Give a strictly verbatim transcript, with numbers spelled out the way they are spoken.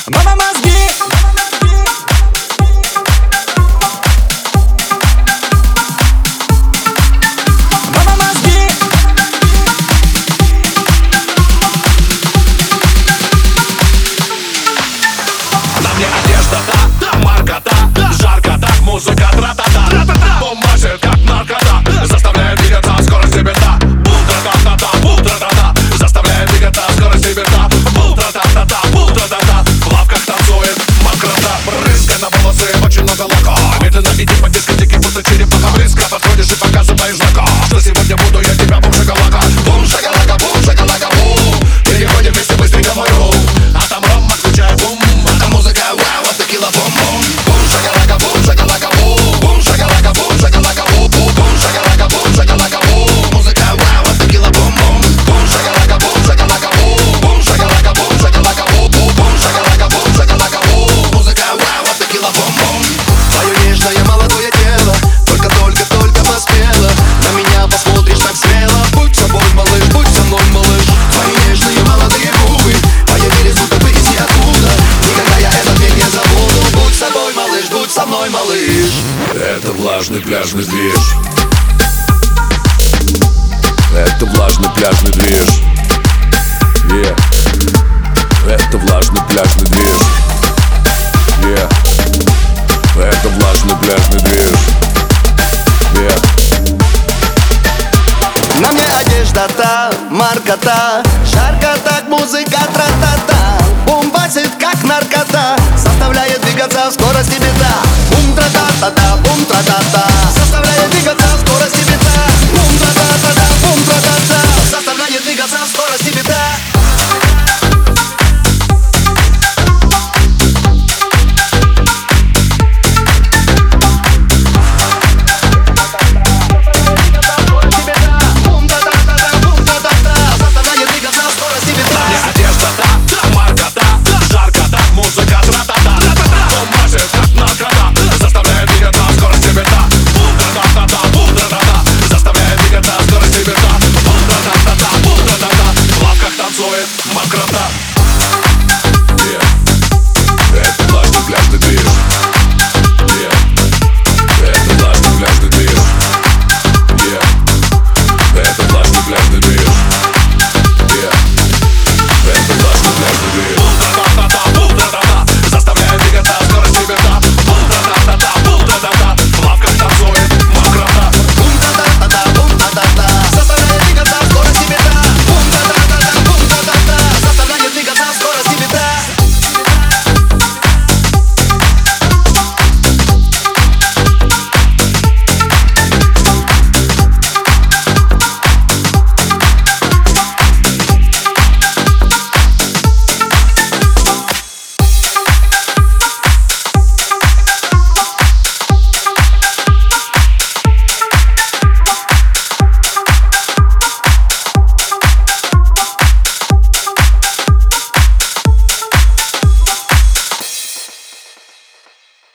Мама, мозги. Мама, мозги. На мне одежда, да, марка, да, жарко, так, музыка, тра-та-та, бомбасит, как наркота, заставляет двигаться, скорость вверта. Бум-тра-та-та-та, бум-тра-та-та, заставляет двигаться, скорость вверта. Бум-тра-та-та-та, бум-тра-та-та, в лавках танцует макрота. Брызга на волосы, очень много лака. Медленно иди по дискотеке, будто черепаха. Близко подходишь и показываешь знака, что сегодня буду я тебя бум-шагалака. Бум-шагалака, бум-шагалака, бум. Переходим вместе быстренько в мой рум. А там ром, отключай бум. А там музыка, вау, вот текила, бум-бум. Бум-шагалака, бум-шагалака, бум. Бум-шагалака, бум-шагалака, бум. Бум-шагалака, бум-шагалака, бум. Музыка, вау, вот текила, бум-бум. Бум-шагалака, бум-шагалака, бум. Бум-шагалака, бум-шагалака, бум. Бум-шагалака, бум-шагалака, бум. Музыка, вау, вот текила, бум-бум. Твое нежное молодое тело только-только-только поспело. На меня посмотришь так смело. Будь собой, малыш, будь со мной, малыш. Твои нежные молодые губы появились будто бы из ниоткуда. Никогда я этот миг не забуду. Будь собой, малыш, будь со мной, малыш. Это влажный пляжный движ. Это влажный пляжный движ. Yeah. Это влажный пляжный движ. Yeah. Это влажный пляжный движ. Yeah. На мне одежда та, марка та, жарко так, музыка тра-та-та. Бомбасит как наркота, заставляет двигаться в скорости беда. Бум-тра-та-та-та,